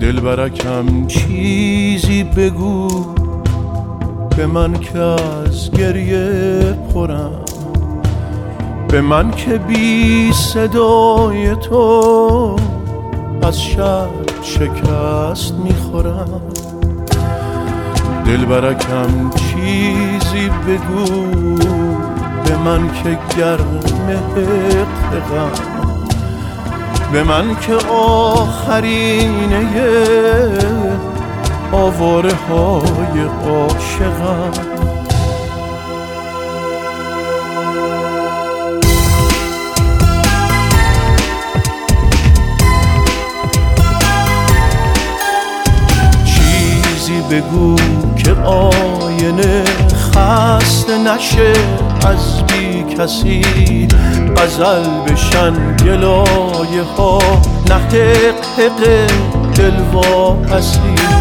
دلبرکم چیزی بگو به من که از گریه پرم، به من که بی صدای تو از شب شکست میخورم. دلبرکم چیزی بگو به من که گرم غم، به من که آخرینه آواره های عاشقم. چیزی بگو که آینه خسته نشه از بی کسی، غزل بشن گلایه ها نه حق دل واپسی.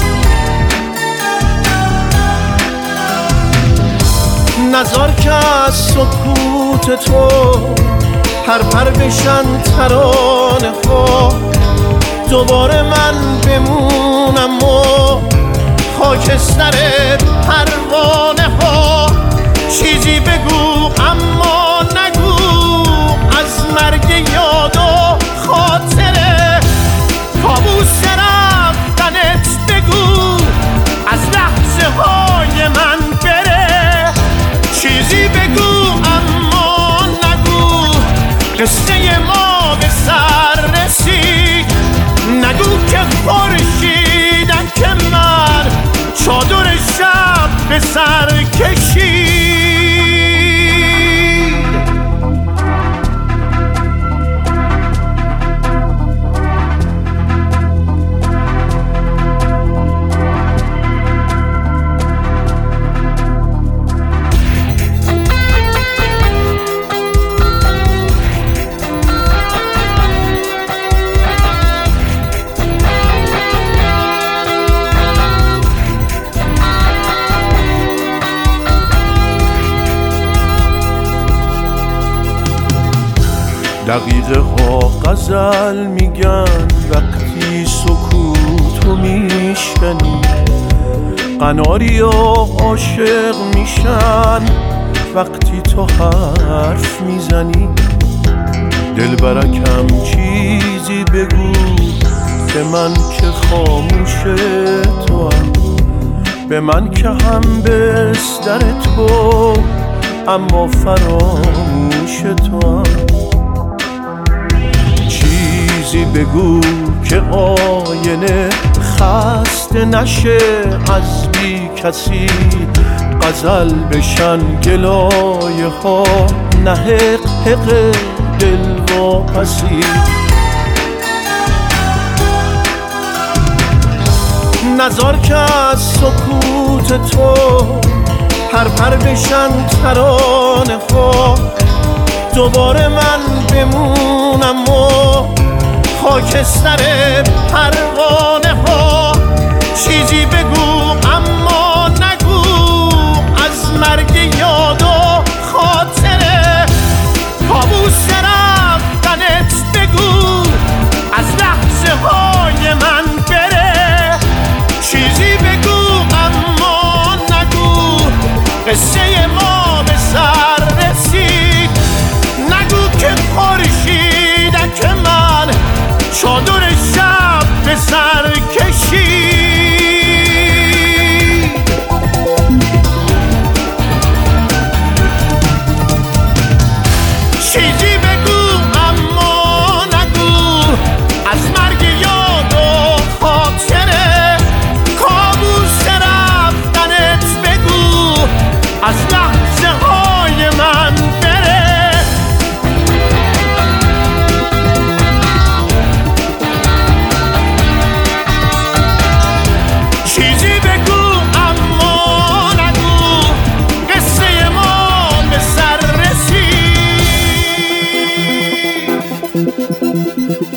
نزار که از سکوت تو پر بشن ترانه ها، دوباره من بمونم و خاکستر پروانه ها. چیزی بگو اما نگو از مرگ یاد و خاطره، کابوس رفتنت بگو از لحظه های من بره. چیزی بگو اما نگو قصه ما به سر رسید، نگو که خورشیدم که من چادر شب به سر کشید. دقیقه ها غزل میگن وقتی سکوتو میشکنی، قناریا عاشق میشن وقتی تو حرف میزنی. دلبرکم چیزی بگو به من که خاموش تو هم، به من که هم بستر تو اما فراموش تو هم. چیزی بگو که آینه خسته نشه از بی کسی، غزل بشن گلایه ها نه حق دل واپسی. نزار که از سکوت تو پر بشن ترانه ها، دوباره من بمونم و خاکستر پروانه ها. چیزی بگو اما نگو از مرگ یاد و خاطره، کابوس رفتنت بگو از لحظه های من بره. چیزی بگو اما نگو قصه ما به سر رسید، نگو که خورشیدم که من چادر شب به سر کشید. چیزی بگو اما نگو از مرگ یاد و خاطره، کابوس رفتنت بگو از لحظه های من بره. چیزی بگو اما نگو قصه ما به سر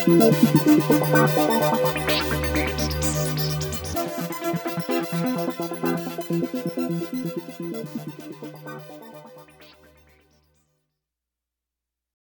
رسید.